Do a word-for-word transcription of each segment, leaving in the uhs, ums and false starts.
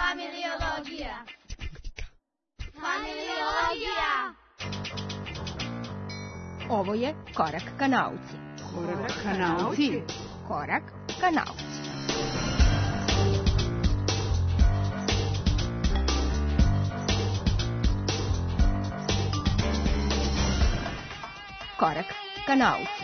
Familiologija. Familiologija. Ovo je Korak ka nauci. Korak ka nauci. Korak ka nauci. Korak ka nauci.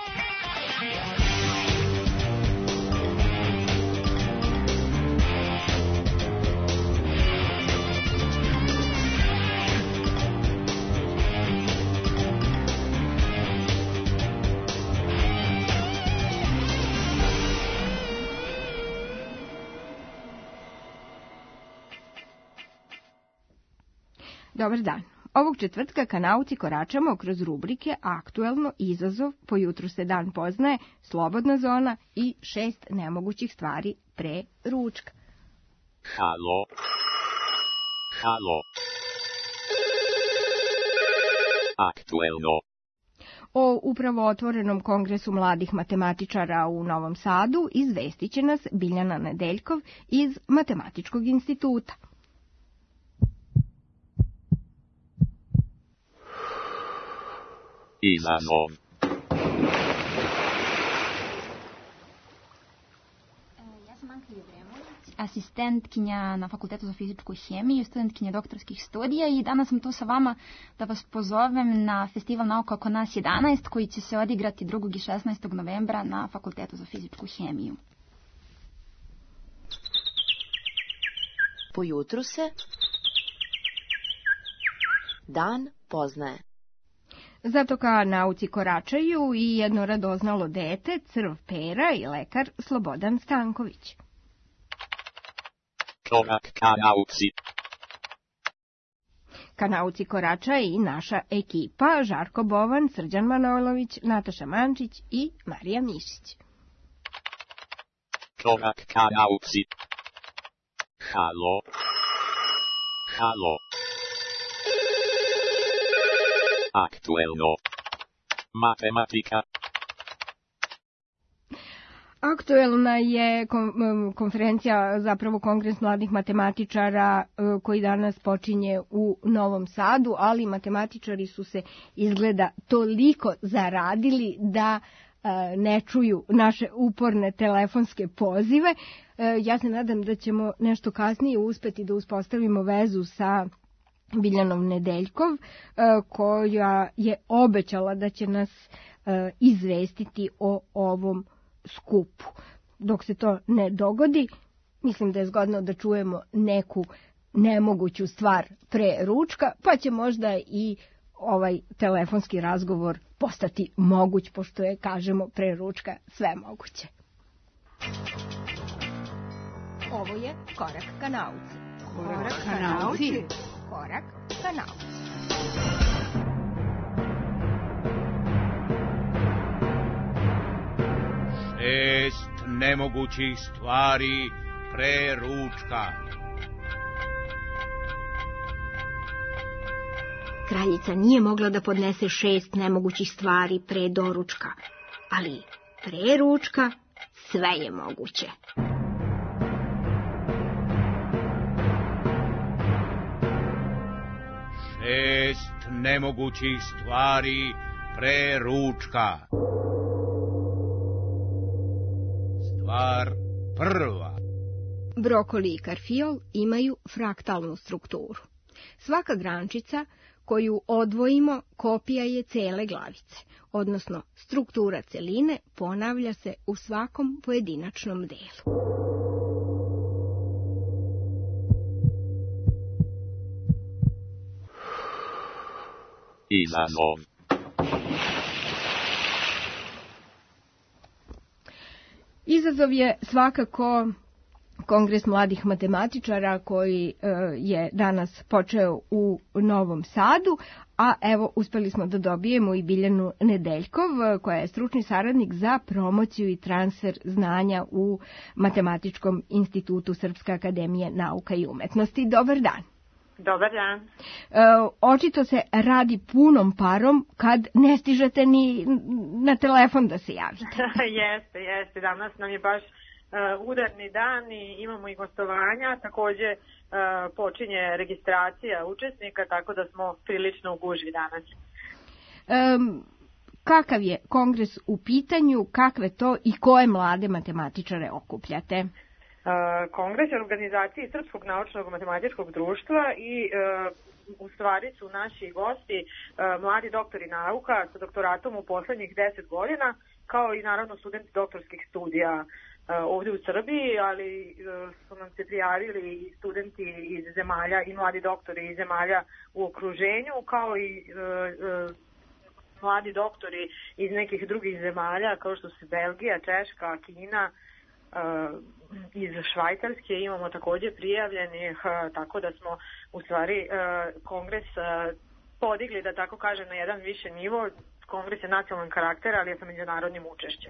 Dobar dan. Ovog četvrtka ka nauci koračamo kroz rubrike Aktuelno, Izazov, Po jutru se dan poznaje, Slobodna zona i šest nemogućih stvari pre ručka. Halo. Halo. Aktuelno. O upravo otvorenom kongresu mladih matematičara u Novom Sadu izvestit će nas Biljana Nedeljkov iz Matematičkog instituta. Izazov. Ja sam Anka Jevremović, asistentkinja na Fakultetu za fizičku hemiju, studentkinja doktorskih studija i danas sam tu sa vama da vas pozovem na Festival nauka oko nas jedanaest koji će se odigrati drugog i šesnaestog novembra na Fakultetu za fizičku hemiju. Po jutru se dan poznaje. Zato ka nauci koračaju i jedno radoznalo dete, Crv Pera i lekar Slobodan Stanković. Korak ka nauci. Ka nauci korača i naša ekipa, Žarko Bovan, Srđan Manojlović, Nataša Mančić i Marija Mišić. Korak ka nauci. Halo. Halo. Aktuelno. Matematika. Aktuelna je konferencija, zapravo kongres mladih matematičara koji danas počinje u Novom Sadu, ali matematičari su se izgleda toliko zaradili da ne čuju naše uporne telefonske pozive. Ja se nadam da ćemo nešto kasnije uspeti da uspostavimo vezu sa Biljanom Nedeljkov, koja je obećala da će nas izvestiti o ovom skupu. Dok se to ne dogodi, mislim da je zgodno da čujemo neku nemoguću stvar pre ručka, pa će možda i ovaj telefonski razgovor postati moguć, pošto je, kažemo, pre ručka sve moguće. Ovo je Korak ka nauci. Korak ka nauci. Korak ka nauci. Šest nemogućih stvari pre ručka. Kraljica nije mogla da podnese šest nemogućih stvari pre doručka, ali pre ručka sve je moguće. Šest nemogućih stvari pre ručka. Stvar prva. Brokoli i karfiol imaju fraktalnu strukturu. Svaka grančica koju odvojimo kopija je cele glavice, odnosno struktura celine ponavlja se u svakom pojedinačnom delu. Izazov. Izazov je svakako kongres mladih matematičara koji je danas počeo u Novom Sadu, a evo uspeli smo da dobijemo i Biljanu Nedeljkov, koja je stručni saradnik za promociju i transfer znanja u Matematičkom institutu Srpske akademije nauka i umetnosti. Dobar dan. Dobar dan. E, očito se radi punom parom kad ne stižete ni na telefon da se javite. Jeste, jeste. Danas nam je baš udarni dan i imamo i gostovanja, takođe uh, počinje registracija učesnika, tako da smo prilično u gužvi danas. Um, kakav je kongres u pitanju, kakve to i koje mlade matematičare okupljate? Uh, kongres je organizaciji Srpskog naučnog matematičkog društva i uh, u stvari su naši gosti uh, mladi doktori nauka sa doktoratom u poslednjih deset godina, kao i naravno studenti doktorskih studija ovdje u Srbiji, ali su nam se prijavili i studenti iz zemalja i mladi doktori iz zemalja u okruženju, kao i e, e, mladi doktori iz nekih drugih zemalja, kao što su Belgija, Češka, Kina, e, iz Švajcarske imamo takođe prijavljenih, e, tako da smo u stvari e, kongres e, podigli, da tako kažem, na jedan više nivo. Kongres je nacionalnog karaktera, ali je sa međunarodnim učešćem.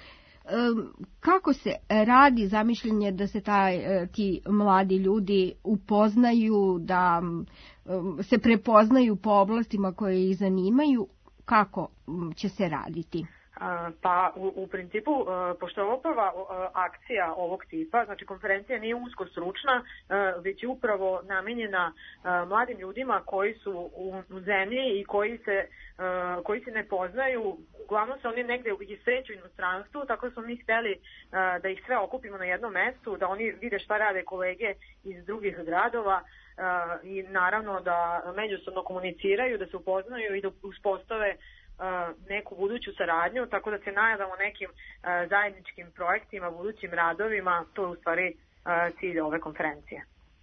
Kako se radi zamišljenje da se taj, ti mladi ljudi upoznaju, da se prepoznaju po oblastima koje ih zanimaju, kako će se raditi? Pa u, u principu, pošto je ovo prva akcija ovog tipa, znači konferencija nije usko stručna, već je upravo namenjena mladim ljudima koji su u, u zemlji i koji se, koji se ne poznaju. Uglavnom se oni negde ih sreću u inostranstvu, tako da smo mi hteli da ih sve okupimo na jednom mestu, da oni vide šta rade kolege iz drugih gradova i naravno da međusobno komuniciraju, da se upoznaju i da uspostave neku buduću saradnju, tako da se nadamo nekim uh, zajedničkim projektima, budućim radovima. To je u stvari uh, cilj ove konferencije.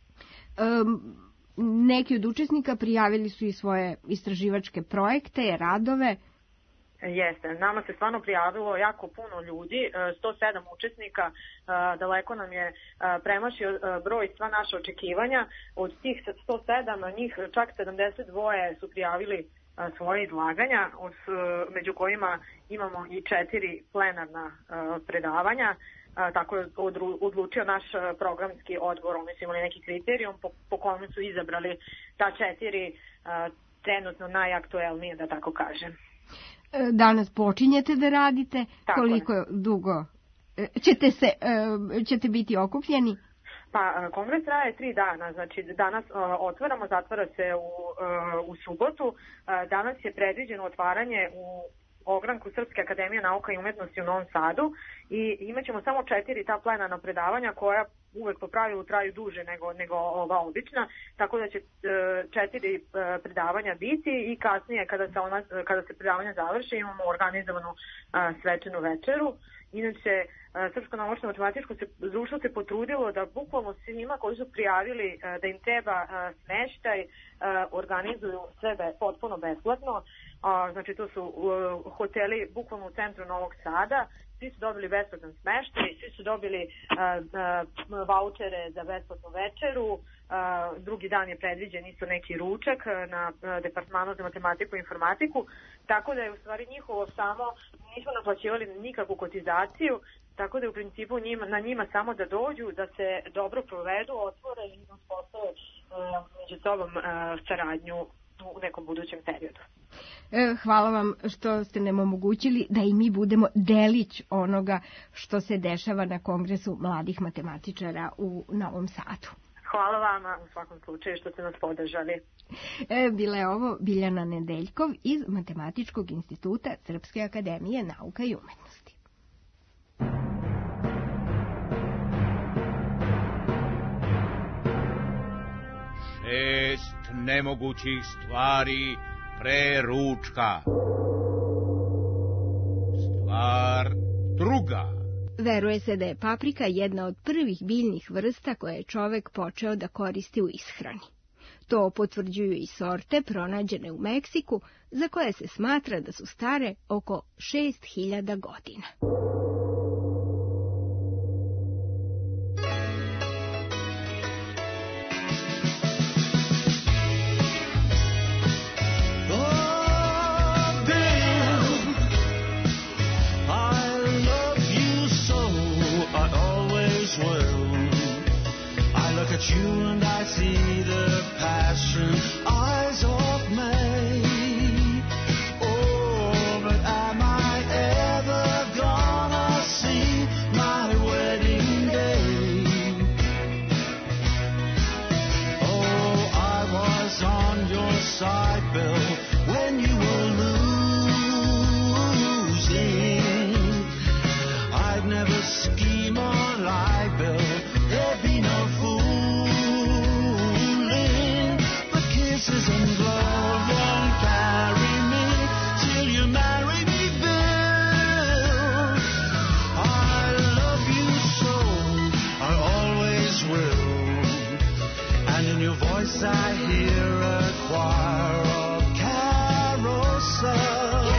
Um, neki od učesnika prijavili su i svoje istraživačke projekte, radove. Jeste, nama se stvarno prijavilo jako puno ljudi, sto sedam učesnika, daleko nam je premašio broj sva naša očekivanja. Od tih sto sedam, njih čak sedamdeset dva su prijavili svoje izlaganja, među kojima imamo i četiri plenarna predavanja, tako je odlučio naš programski odbor. Oni su imali neki kriterijum po, po kome su izabrali ta četiri trenutno najaktuelnije, da tako kažem. Danas počinjete da radite, tako koliko je. Dugo ćete, se, ćete biti okupljeni? Pa, kongres traje tri dana, znači danas uh, otvaramo, zatvara se u, uh, u subotu. Uh, danas je predviđeno otvaranje u ogranku Srpske akademije nauka i umetnosti u Novom Sadu i imat ćemo samo četiri ta plenarna predavanja koja uvek po pravilu traju duže nego, nego ova obična, tako da će uh, četiri uh, predavanja biti i kasnije kada se, ona, kada se predavanja završe imamo organizovanu uh, svečanu večeru. Inače, Srpsko naučno matematičko društvo se potrudilo da bukvalno svima koji su prijavili da im treba smeštaj organizuju sve potpuno besplatno. Znači, to su hoteli bukvalno u centru Novog Sada. Svi su dobili besplatan smeštaj, svi su dobili vaučere za besplatnu večeru. Drugi dan je predviđen isto neki ručak na departmanu za matematiku i informatiku. Tako da je u stvari njihovo samo, nismo naplaćivali nikakvu kotizaciju, tako da je u principu njima, na njima samo da dođu, da se dobro provedu, otvore i uspostave među sobom saradnju u nekom budućem periodu. Hvala vam što ste nam omogućili da i mi budemo delić onoga što se dešava na Kongresu mladih matematičara u Novom Sadu. Hvala vama u svakom slučaju što ste nas podržali. Bila je ovo Biljana Nedeljkov iz Matematičkog instituta Srpske akademije nauka i umetnosti. Šest nemogućih stvari pre ručka. Stvar druga. Veruje se da je paprika jedna od prvih biljnih vrsta koje je čovek počeo da koristi u ishrani. To potvrđuju i sorte pronađene u Meksiku, za koje se smatra da su stare oko šest hiljada godina. At you and I see the passion eyes of May. Oh, but am I ever gonna see my wedding that I built, there'd be no fooling. But kisses and love won't carry me till you marry me, Bill. I love you so, I always will. And in your voice I hear a choir of carousel.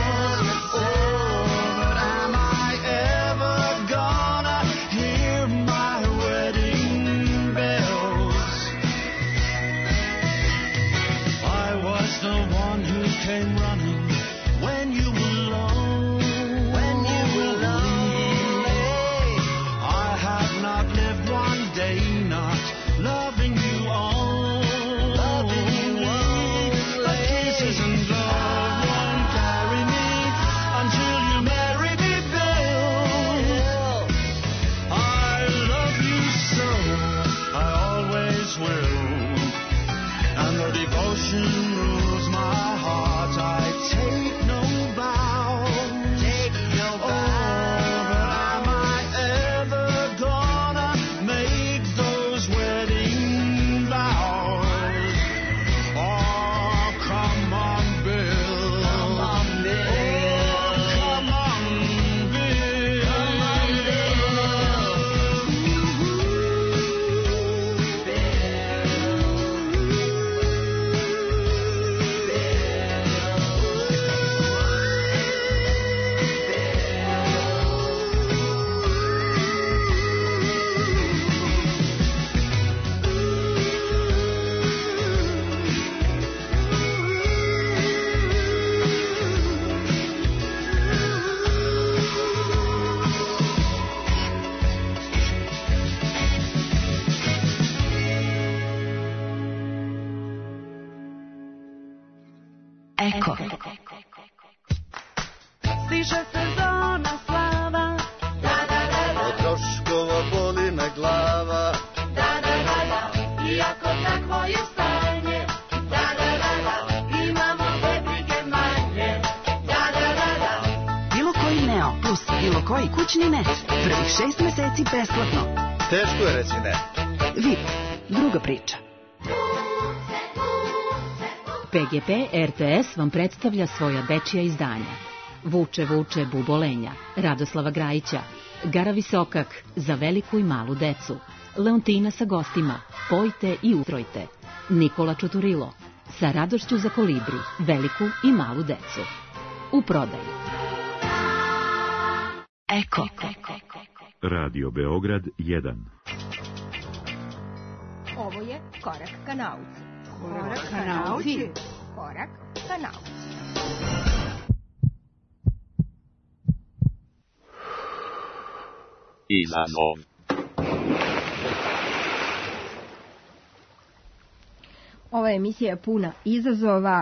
Came running when you were low, when you were lonely. I have not lived one day not loving you only. Loving you only. But kisses and love won't carry me until you marry me, Bill. I love you so, I always will, and the devotion rules my heart. I take no vow, take no vow. Oh, but am I ever gonna make those wedding vows? Oh, come on, Bill. Come on, Bill. Oh, come on, Bill. Come on, Eko. Stiže sezona slava, da da da da, od troškova boli me glava, da da da da, iako takvo je stanje, da da da da, imamo sve brige manje, da da da da. Bilo koji Neo plus bilo koji kućni net, prvih šest meseci besplatno. Teško je reći ne. V I P, druga priča. P G P R T S vam predstavlja svoja dečija izdanja. Vuče, vuče, bubolenja, Radoslava Grajića, Gara Visokak, za veliku i malu decu, Leontina sa gostima, Pojte i utrojte, Nikola Čuturilo, sa radošću za kolibri, veliku i malu decu. U prodaju. Eko. Radio Beograd jedan. Ovo je Korak ka nauci. Korak ka nauci. Korak ka nauci. Izazov. Ova emisija je puna izazova,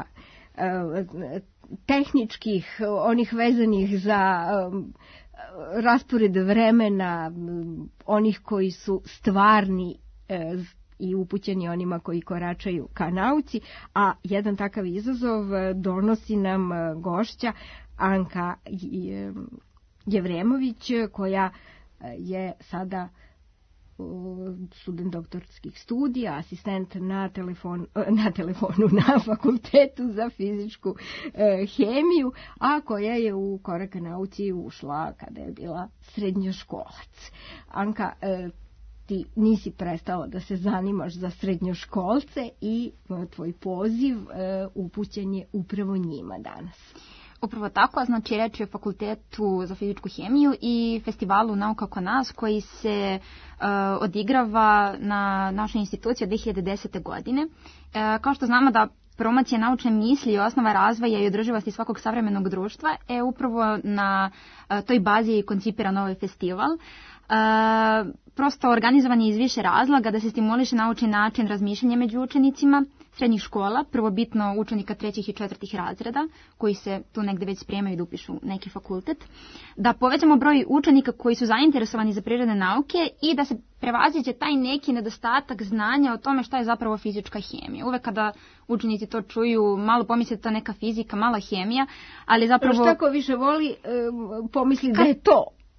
tehničkih, onih vezanih za raspored vremena, onih koji su stvarni i upućeni onima koji koračaju ka nauci, a jedan takav izazov donosi nam gošća Anka Jevremović, koja je sada student doktorskih studija, asistent na, telefon, na telefonu na fakultetu za fizičku e, hemiju, a koja je u Korak ka nauci ušla kada je bila srednjoškolac. Anka, e, ti nisi prestala da se zanimaš za srednjoškolce i e, tvoj poziv e, upućen je upravo njima danas. Upravo tako, znači reč je o Fakultetu za fizičku hemiju i festivalu Nauka oko nas koji se uh, odigrava na našoj instituciji od dve hiljade desete. godine. Uh, kao što znamo da promocija naučne misli i osnova razvoja i održivosti svakog savremenog društva, e upravo na uh, toj bazi je koncipiran ovaj festival. Uh, prosto organizovan je iz više razloga da se stimuliše naučni način razmišljanja među učenicima srednjih škola, prvobitno učenika trećih i četvrtih razreda, koji se tu negde već spremaju da upišu neki fakultet, da povećamo broj učenika koji su zainteresovani za prirodne nauke i da se prevaziđe taj neki nedostatak znanja o tome šta je zapravo fizička hemija. Uvek kada učenici to čuju, malo pomisle to neka fizika, mala hemija, ali zapravo... Šta ko više voli, pomisli da je to.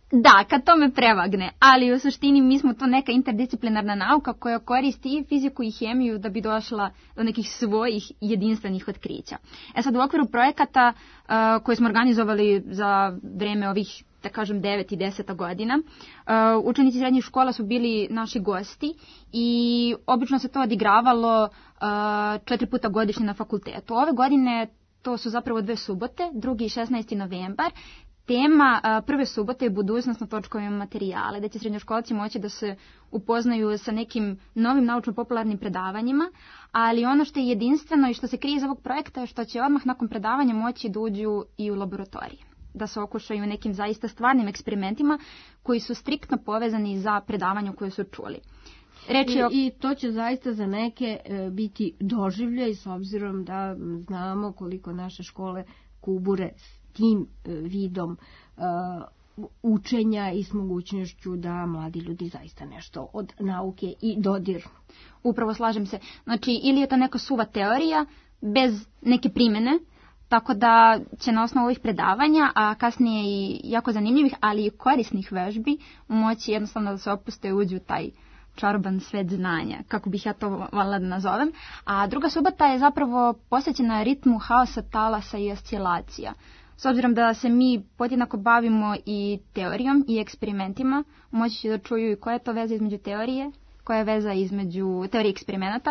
Da, kad to me prevagne, ali u suštini mi smo to neka interdisciplinarna nauka koja koristi i fiziku i hemiju da bi došla do nekih svojih jedinstvenih otkrića. E sad u okviru projekata uh, koje smo organizovali za vreme ovih, da kažem, devet i deset godina, uh, učenici srednjih škola su bili naši gosti i obično se to odigravalo uh, četiri puta godišnje na fakultetu. Ove godine to su zapravo dve subote, drugi i šesnaesti novembar. Tema a, prve subote je budućnost na točkovima materijale, da će srednjoškolci moći da se upoznaju sa nekim novim naučno-popularnim predavanjima, ali ono što je jedinstveno i što se krije iz ovog projekta je što će odmah nakon predavanja moći da uđu i u laboratorije, da se okušaju nekim zaista stvarnim eksperimentima koji su striktno povezani za predavanje koje su čuli. Reči o... I, I to će zaista za neke e, biti doživljaj, s obzirom da znamo koliko naše škole kubure tim vidom uh, učenja i s mogućnošću da mladi ljudi zaista nešto od nauke i dodir. Upravo slažem se. Znači, ili je to neka suva teorija bez neke primjene, tako da će na osnovu ovih predavanja, a kasnije i jako zanimljivih, ali i korisnih vežbi, moći jednostavno da se opuste i uđu taj čaroban svet znanja, kako bih ja to voljela da nazovem. A druga subota je zapravo posvećena ritmu haosa, talasa i oscilacija. S obzirom da se mi podjednako bavimo i teorijom i eksperimentima, moći će da čuju i koja je to veza između teorije, koja je veza između teorije eksperimenata,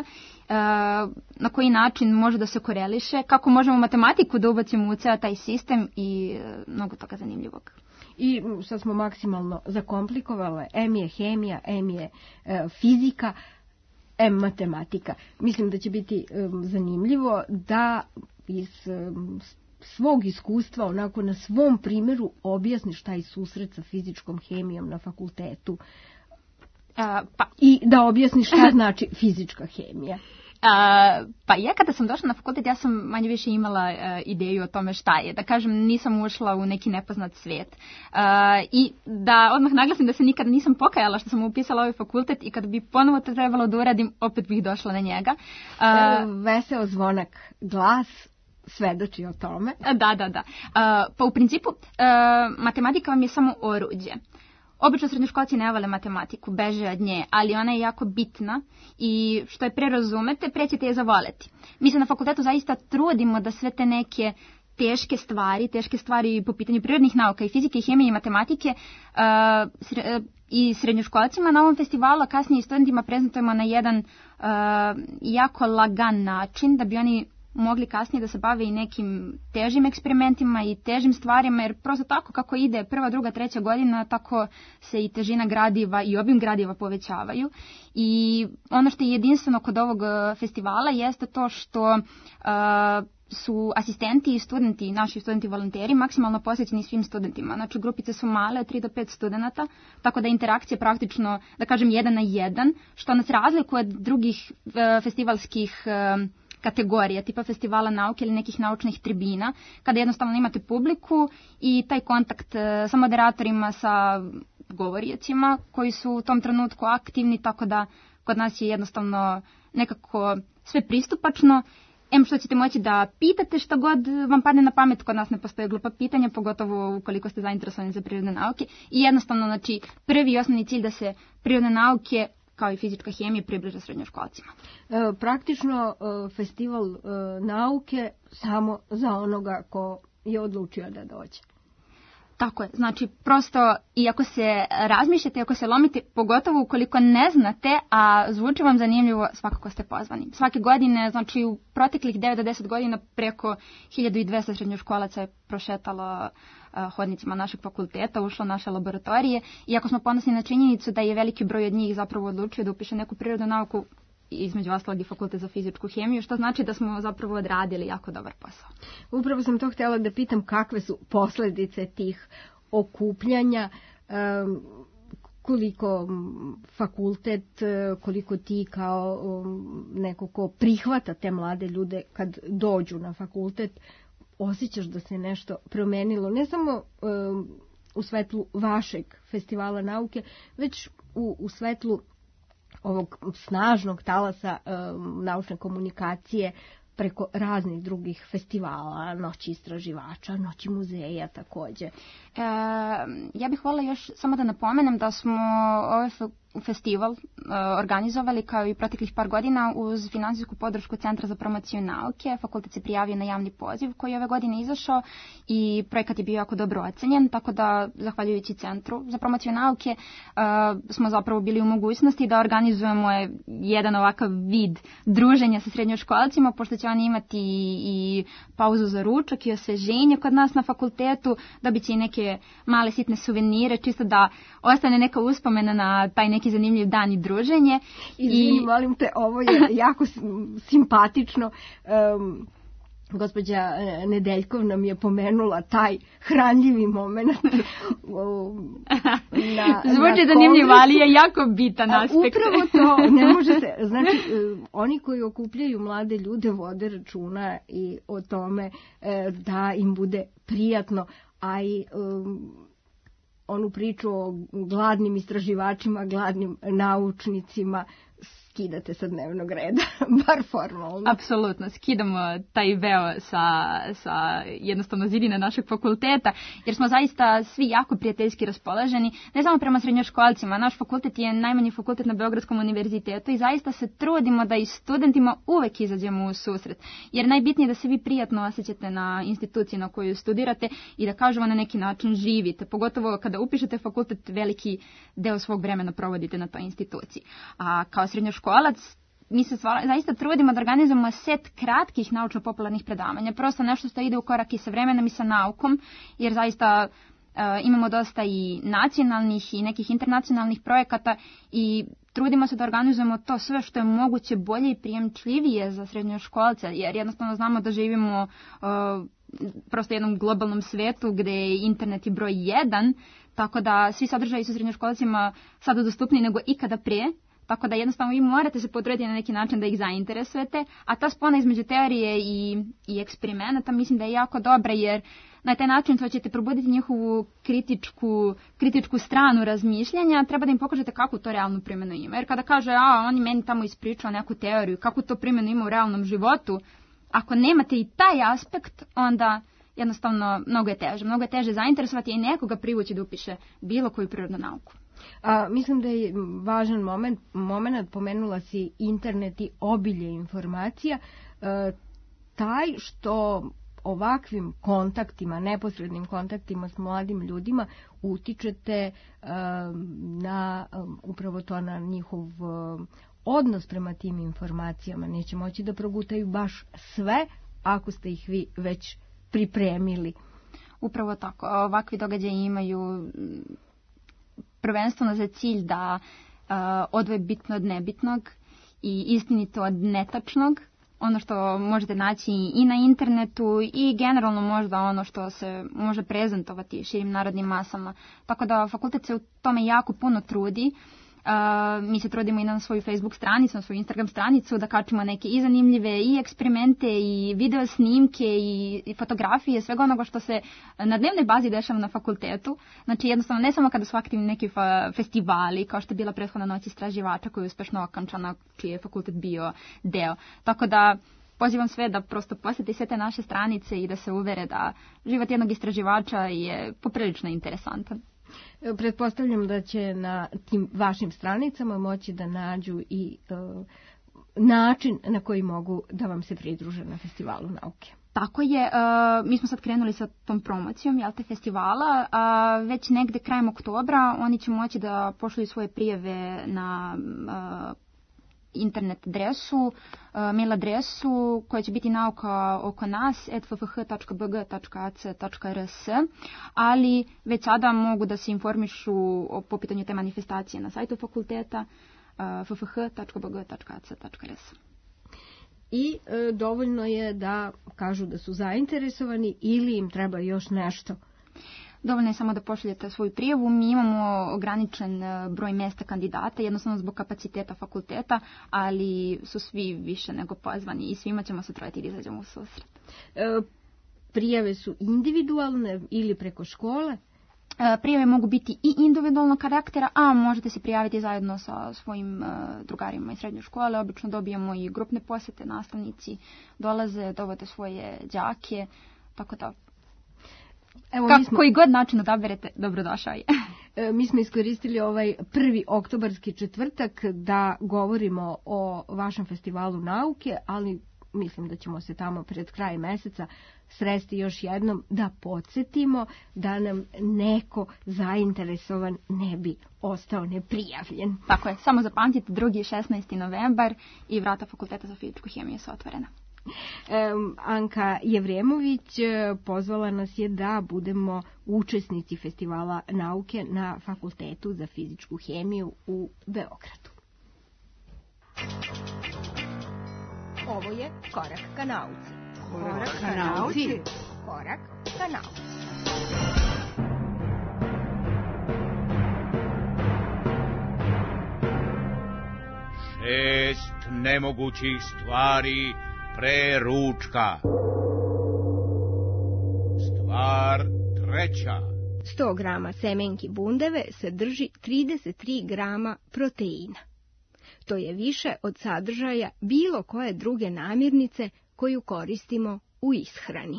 na koji način može da se koreliše, kako možemo matematiku da ubacimo u ceo taj sistem i mnogo toga zanimljivog. I sad smo maksimalno zakomplikovali, em je hemija, em je e, fizika, em matematika. Mislim da će biti e, zanimljivo da iz e, svog iskustva, onako na svom primjeru, objasniš taj susret sa fizičkom hemijom na fakultetu. A, pa. I da objasniš šta znači fizička hemija. A, pa ja kada sam došla na fakultet, ja sam manje više imala a, ideju o tome šta je. Da kažem, nisam ušla u neki nepoznat svijet. A, I da odmah naglasim da se nikada nisam pokajala što sam upisala ovaj fakultet i kada bi ponovo to trebalo da uradim, opet bih došla na njega. A, Veseo zvonak glas svedoči o tome. Da, da, da. A, pa u principu a, matematika vam je samo oruđe. Obično srednjoškolci ne vole matematiku, beže od nje, ali ona je jako bitna i što je pre razumete, pre ćete je zavoleti. Mi se na fakultetu zaista trudimo da sve te neke teške stvari, teške stvari po pitanju prirodnih nauka i fizike i hemije i matematike uh, sre, uh, i srednjoškolcima na ovom festivalu, a kasnije i studentima prezentujemo na jedan uh, jako lagan način da bi oni mogli kasnije da se bave i nekim težim eksperimentima i težim stvarima, jer prosto tako kako ide prva, druga, treća godina, tako se i težina gradiva i obim gradiva povećavaju. I ono što je jedinstveno kod ovog festivala jeste to što uh, su asistenti i studenti, naši studenti volonteri, maksimalno posvećeni svim studentima. Znači, grupice su male, od tri do pet studenata, tako da interakcija praktično, da kažem, jedan na jedan, što nas razlikuje od drugih uh, festivalskih uh, kategorija, tipa festivala nauke ili nekih naučnih tribina, kada jednostavno imate publiku i taj kontakt uh, sa moderatorima, sa govorjecima koji su u tom trenutku aktivni, tako da kod nas je jednostavno nekako sve pristupačno. Em što ćete moći da pitate šta god vam padne na pamet, kod nas ne postoje glupa pitanja, pogotovo ukoliko ste zainteresovani za prirodne nauke. I jednostavno, znači, prvi i osnovni cilj da se prirodne nauke, kao i fizička hemija, približe srednjoškolcima. E, praktično e, festival e, nauke samo za onoga ko je odlučio da dođe. Tako je, znači prosto i ako se razmišljate, ako se lomite, pogotovo ukoliko ne znate, a zvuči vam zanimljivo, svakako ste pozvani. Svake godine, znači u proteklih devet do deset godina preko hiljadu dvesta srednjoškolaca je prošetalo uh, hodnicima našeg fakulteta, ušlo u naše laboratorije i ako smo ponosni na činjenicu da je veliki broj od njih zapravo odlučio da upiše neku prirodnu nauku, između ostalog i fakultet za fizičku hemiju, što znači da smo zapravo odradili jako dobar posao. Upravo sam to htjela da pitam kakve su posljedice tih okupljanja, um, koliko fakultet, koliko ti kao um, neko ko prihvata te mlade ljude kad dođu na fakultet, osjećaš da se nešto promenilo, ne samo um, u svetlu vašeg festivala nauke, već u, u svetlu ovog snažnog talasa um, naučne komunikacije preko raznih drugih festivala, noći istraživača, noći muzeja takođe. E, ja bih voljela još samo da napomenem da smo ovaj festival uh, organizovali kao i proteklih par godina uz finansijsku podršku Centra za promociju nauke. Fakultet se prijavio na javni poziv koji je ove godine izašao i projekat je bio jako dobro ocenjen, tako da zahvaljujući Centru za promociju nauke uh, smo zapravo bili u mogućnosti da organizujemo jedan ovakav vid druženja sa srednjoškolcima, pošto će oni imati i, i pauzu za ručak i osveženje kod nas na fakultetu, dobit će i neke male sitne suvenire, čisto da ostane neka uspomena na taj neki zanimljiv dan i druženje. Izvini, I... molim te, ovo je jako simpatično. Um, gospođa Nedeljkov nam je pomenula taj hranljivi moment. na, Zvuči zanimljivo, ali je jako bitan aspekt. Upravo to, ne možete, znači, oni koji okupljaju mlade ljude vode računa i o tome da im bude prijatno, a i um, onu priču o gladnim istraživačima, gladnim naučnicima skidate sa dnevnog reda, bar formalno. Apsolutno, skidamo taj veo sa, sa jednostavno zidine našeg fakulteta, jer smo zaista svi jako prijateljski raspoloženi, ne samo prema srednjoškolcima. Naš fakultet je najmanji fakultet na Beogradskom univerzitetu i zaista se trudimo da i studentima uvek izađemo u susret, jer najbitnije je da se vi prijatno osjećate na instituciji na koju studirate i da kažemo na neki način živite, pogotovo kada upišete fakultet, veliki deo svog vremena provodite na toj instituciji. A kao srednjoškolac školac, mi se zaista trudimo da organizujemo set kratkih naučno-popularnih predavanja, prosto nešto što ide u korak i sa vremenom i sa naukom, jer zaista uh, imamo dosta i nacionalnih i nekih internacionalnih projekata i trudimo se da organizujemo to sve što je moguće bolje i prijemčljivije za srednjoškolce, jer jednostavno znamo da živimo uh, prosto u jednom globalnom svetu gde je internet i broj jedan, tako da svi sadržaji su srednjoškolcima sada dostupni nego ikada prije. Tako da jednostavno vi morate se potruditi na neki način da ih zainteresujete, a ta spona između teorije i, i eksperimenta mislim da je jako dobra, jer na taj način to ćete probuditi njihovu kritičku, kritičku stranu razmišljanja, treba da im pokažete kakvu to realnu primjenu ima. Jer kada kaže, a oni meni tamo ispričao neku teoriju, kakvu to primjenu ima u realnom životu, ako nemate i taj aspekt, onda jednostavno mnogo je teže. Mnogo je teže zainteresovati i nekoga privući da upiše bilo koju prirodnu nauku. A, mislim da je važan moment, moment, pomenula si internet i obilje informacija, e, taj što ovakvim kontaktima, neposrednim kontaktima s mladim ljudima utičete e, na e, upravo to, na njihov e, odnos prema tim informacijama. Neće moći da progutaju baš sve ako ste ih vi već pripremili. Upravo tako, ovakvi događaji imaju prvenstveno za cilj da uh, odvoje bitno od nebitnog i istinito od netačnog, ono što možete naći i na internetu i generalno možda ono što se može prezentovati širim narodnim masama. Tako da fakultet se u tome jako puno trudi. Uh, mi se trudimo i na svoju Facebook stranicu, na svoju Instagram stranicu da kačimo neke i zanimljive i eksperimente i video snimke i, i fotografije, svega onoga što se na dnevnoj bazi dešava na fakultetu. Znači jednostavno ne samo kada su aktivni neki fa- festivali, kao što je bila prethodna noć istraživača koja je uspešno okončana, čiji je fakultet bio deo. Tako da pozivam sve da prosto posjeti sve te naše stranice i da se uvere da život jednog istraživača je poprilično interesantan. Pretpostavljam da će na tim vašim stranicama moći da nađu i uh, način na koji mogu da vam se pridruže na festivalu nauke. Tako je, uh, mi smo sad krenuli sa tom promocijom, jel te, festivala, a uh, već negde krajem oktobra oni će moći da pošalju svoje prijave na uh, internet adresu, uh, mail adresu koja će biti nauka oko nas at f f h tačka b g tačka a c tačka r s, ali već sada mogu da se informišu o, po pitanju te manifestacije na sajtu fakulteta uh, f f h tačka b g tačka a c tačka r s. I e, dovoljno je da kažu da su zainteresovani ili im treba još nešto. Dovoljno je samo da pošaljete svoju prijavu. Mi imamo ograničen broj mjesta kandidata, jednostavno zbog kapaciteta fakulteta, ali su svi više nego pozvani i svima ćemo se truditi da izađemo u susret. E, prijave su individualne ili preko škole? Prijave mogu biti i individualnog karaktera, a možete se prijaviti zajedno sa svojim uh, drugarima iz srednje škole. Obično dobijemo i grupne posete, nastavnici dolaze, dovode svoje đake, tako da evo, kako smo, koji god način odaberete, dobrodošao je. Mi smo iskoristili ovaj prvi oktobarski četvrtak da govorimo o vašem festivalu nauke, ali mislim da ćemo se tamo pred kraj meseca sresti još jednom da podsjetimo da nam neko zainteresovan ne bi ostao neprijavljen. Tako je, samo zapamtite drugi i šesnaesti novembar i vrata Fakulteta za fizičku hemiju su otvorena. Um, Anka Jevremović pozvala nas je da budemo učesnici festivala nauke na Fakultetu za fizičku hemiju u Beogradu. Ovo je Korak ka nauci. Korak ka nauci. Korak ka nauci. Šest nemogućih stvari pre ručka. Stvar treća. sto grama semenki bundeve sadrži trideset tri grama proteina. To je više od sadržaja bilo koje druge namirnice koju koristimo u ishrani.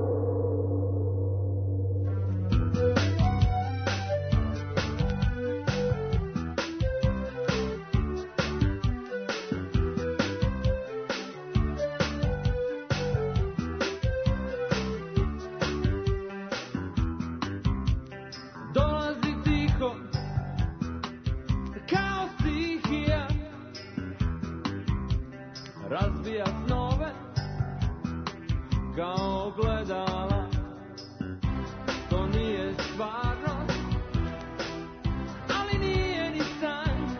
Razbija snove kao gledala. To nije stvarnost, ali nije ni san.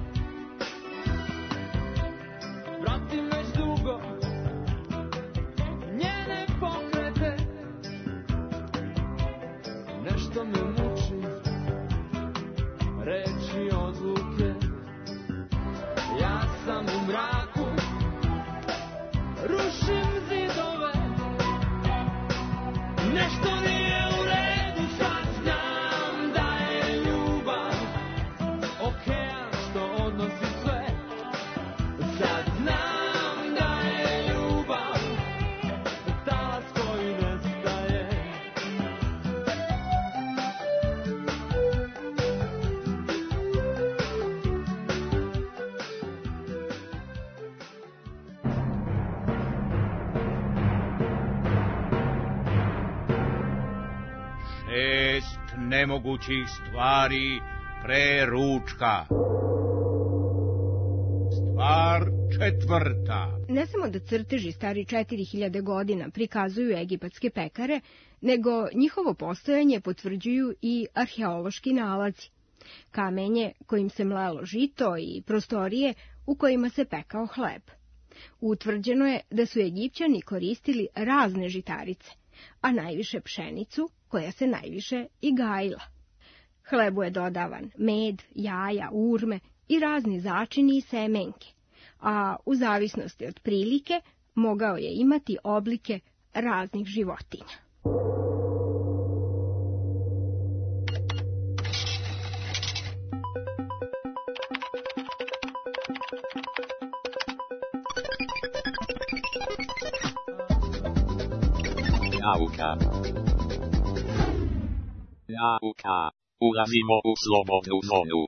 Pratim već dugo njene pokrete. Nešto me muči, reči odluke. Ja sam u mraku, rušim zidove. Nešto nije u redu, sad znam da je ljubav okean što odnosi sve. Sad znam da je ljubav talas koji nestaje. Šest nemogućih stvari pre ručka. Stvar četvrta. Ne samo da crteži stari četiri hiljade godina prikazuju egipatske pekare, nego njihovo postojanje potvrđuju i arheološki nalazi. Kamenje kojim se mlelo žito i prostorije u kojima se pekao hleb. Utvrđeno je da su Egipćani koristili razne žitarice, a najviše pšenicu, koja se najviše i gajila. Hlebu je dodavan med, jaja, urme i razni začini i semenke, a u zavisnosti od prilike mogao je imati oblike raznih životinja. Nauka. Nauka. Ulazimo u slobodnu zonu.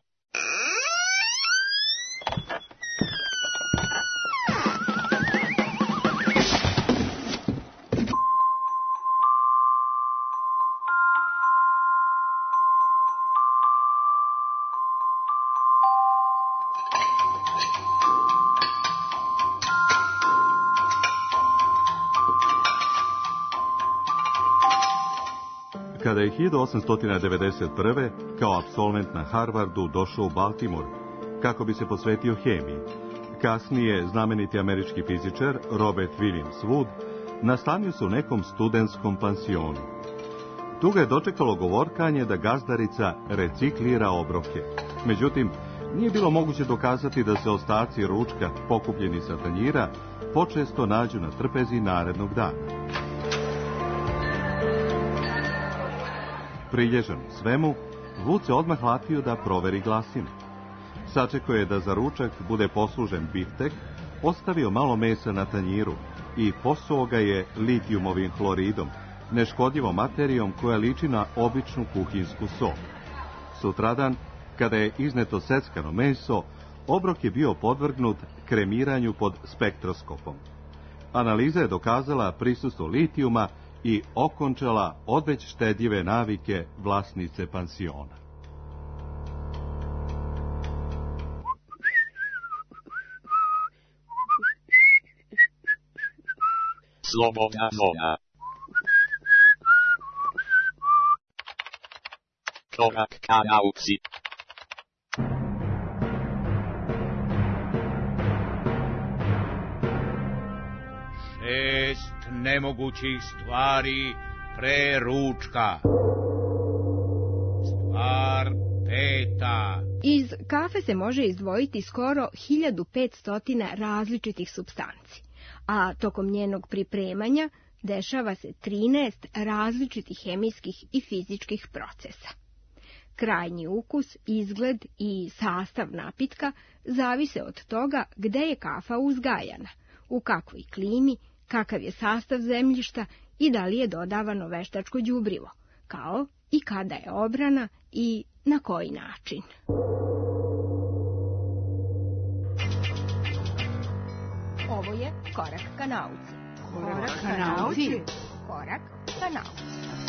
Kada je hiljadu osamsto devedeset prve. kao apsolvent na Harvardu došao u Baltimore kako bi se posvetio hemiji, kasnije znameniti američki fizičar Robert Williams Wood nastanio se u nekom studentskom pansionu. Tu ga je dočekalo govorkanje da gazdarica reciklira obroke. Međutim, nije bilo moguće dokazati da se ostaci ručka pokupljeni sa tanjira počesto nađu na trpezi narednog dana. Prilježan svemu, Vuk se odmah hvatio da proveri glasinu. Sačekao je da za ručak bude poslužen biftek, ostavio malo mesa na tanjiru i posuo ga je litijumovim hloridom, neškodljivom materijom koja liči na običnu kuhinsku sol. Sutradan, kada je izneto seckano meso, obrok je bio podvrgnut kremiranju pod spektroskopom. Analiza je dokazala prisustvo litijuma i okončala odveć štedljive navike vlasnice pansiona. Slobodna zona. Korak ka nauci. Šest nemogućih stvari pre ručka. Stvar peta. Iz kafe se može izdvojiti skoro hiljadu petsto različitih supstanci, a tokom njenog pripremanja dešava se trinaest različitih hemijskih i fizičkih procesa. Krajnji ukus, izgled i sastav napitka zavise od toga gde je kafa uzgajana, u kakvoj klimi, kakav je sastav zemljišta i da li je dodavano veštačko đubrivo, kao i kada je obrana i na koji način. Ovo je Korak ka nauci. Korak ka nauci. Korak ka nauci.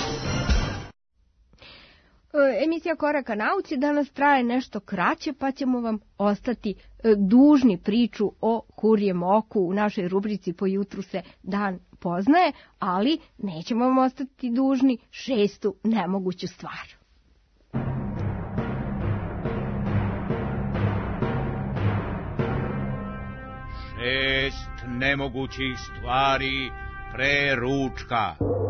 Emisija Koraka nauci danas traje nešto kraće, pa ćemo vam ostati dužni priču o kurjem oku u našoj rubrici Po jutru se dan poznaje, ali nećemo vam ostati dužni šestu nemoguću stvar. Šest nemogućih stvari pre ručka.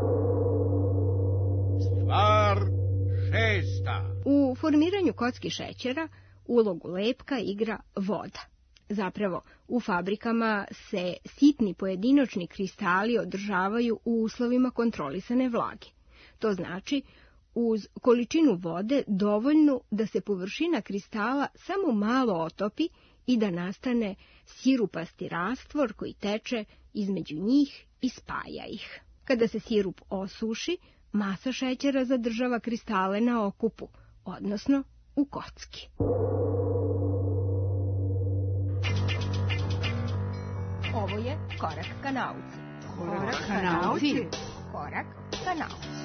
Stvar šesta. U formiranju kocki šećera ulogu lepka igra voda. Zapravo, u fabrikama se sitni pojedinačni kristali održavaju u uslovima kontrolisane vlage. To znači, uz količinu vode dovoljnu da se površina kristala samo malo otopi i da nastane sirupasti rastvor koji teče između njih i spaja ih. Kada se sirup osuši, masa šećera zadržava kristale na okupu, odnosno u kocki. Ovo je Korak ka nauci. Korak ka nauci. Korak ka nauci.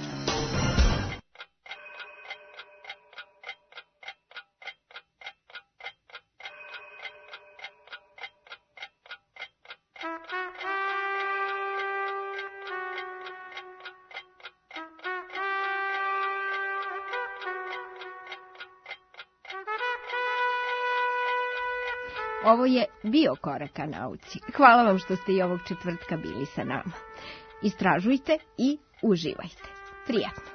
Ovo je bio Korak ka nauci. Hvala vam što ste i ovog četvrtka bili sa nama. Istražujte i uživajte. Prijatno.